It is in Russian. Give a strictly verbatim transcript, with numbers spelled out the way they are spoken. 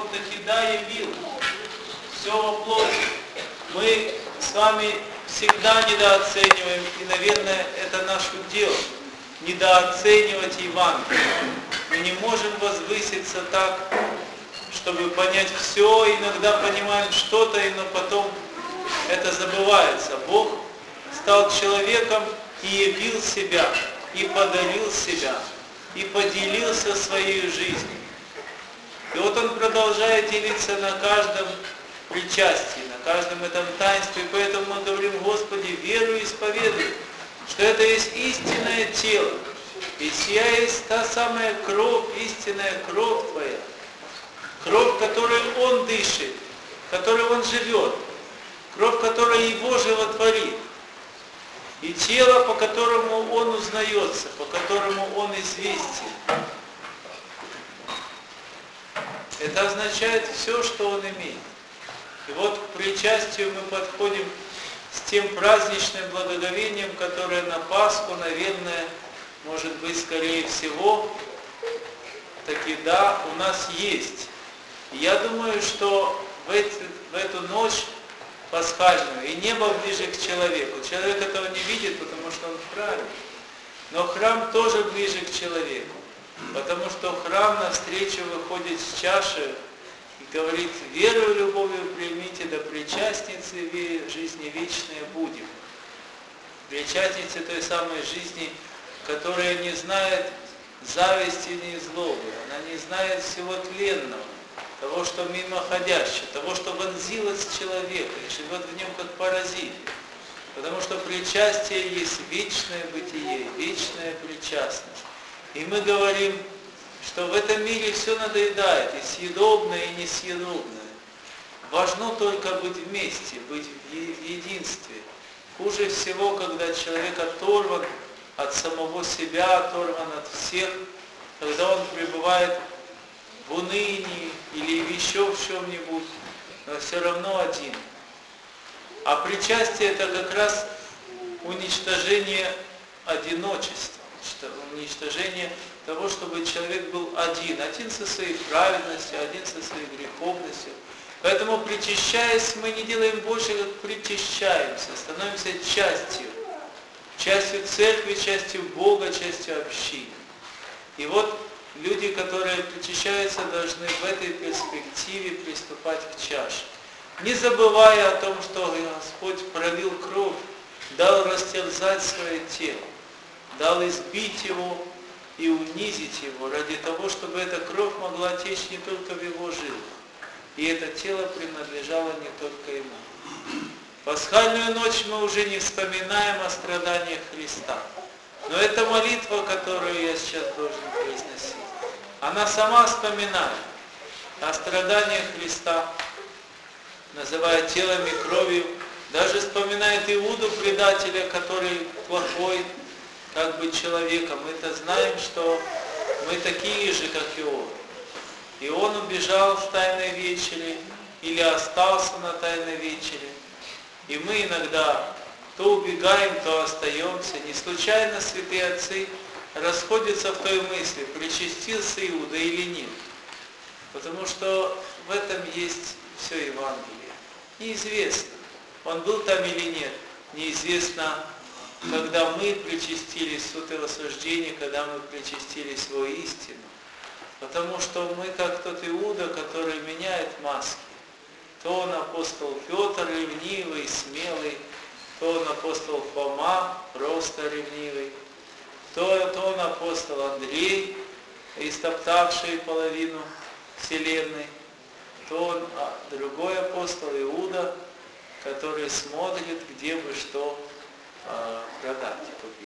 таки да явил все во плоти. Мы с вами всегда недооцениваем, и, наверное, это наш удел, недооценивать Евангелие. Мы не можем возвыситься так, чтобы понять все, иногда понимаем что-то, но потом это забывается. Бог стал человеком и явил себя, и подарил себя, и поделился своей жизнью. И вот Он продолжает делиться на каждом причастии, на каждом этом таинстве. И поэтому мы говорим: Господи, верую и исповедую, что это есть истинное тело, и сия есть та самая кровь, истинная кровь Твоя, кровь, которой Он дышит, которой Он живет, кровь, которая Его животворит, и тело, по которому Он узнается, по которому Он известен. Это означает все, что Он имеет. И вот к причастию мы подходим с тем праздничным благоговением, которое на Пасху, наверное, может быть, скорее всего, таки да, у нас есть. И я думаю, что в, эти, в эту ночь пасхальную и небо ближе к человеку. Человек этого не видит, потому что он в храме. Но храм тоже ближе к человеку, потому что храм навстречу выходит с чашей и говорит: верою, любовью примите, да причастницы жизни вечной будем. Причастницы той самой жизни, которая не знает зависти ни злобы, она не знает всего тленного, того, что мимоходящее, того, что вонзилось в человека и живет в нем как паразит. Потому что причастие есть вечное бытие, вечная причастность. И мы говорим, что в этом мире все надоедает, и съедобное, и несъедобное. Важно только быть вместе, быть в единстве. Хуже всего, когда человек оторван от самого себя, оторван от всех, когда он пребывает в унынии или еще в чем-нибудь, но все равно один. А причастие — это как раз уничтожение одиночества, уничтожение того, чтобы человек был один, один со своей праведностью, один со своей греховностью. Поэтому, причащаясь, мы не делаем больше, как причащаемся, становимся частью, частью церкви, частью Бога, частью общины. И вот люди, которые причащаются, должны в этой перспективе приступать к чаше, не забывая о том, что Господь пролил кровь, дал растерзать свое тело, дал избить его и унизить его ради того, чтобы эта кровь могла течь не только в его жилах, и это тело принадлежало не только ему. Пасхальную ночь мы уже не вспоминаем о страданиях Христа, но эта молитва, которую я сейчас должен произносить, она сама вспоминает о страданиях Христа, называя телом и кровью, даже вспоминает Иуду, предателя, который плохой, как бы человеком. Мы-то знаем, что мы такие же, как и он. И он убежал в Тайной вечере или остался на Тайной вечере. И мы иногда то убегаем, то остаемся. Не случайно святые отцы расходятся в той мысли, причастился Иуда или нет. Потому что в этом есть все Евангелие. Неизвестно, он был там или нет. Неизвестно, когда мы причастились в суд и рассуждение, когда мы причастились во истину. Потому что мы как тот Иуда, который меняет маски. То он апостол Петр ревнивый, смелый, то он апостол Фома, просто ревнивый, то, то он апостол Андрей, истоптавший половину вселенной, то он а, другой апостол Иуда, который смотрит, где бы что а, продать.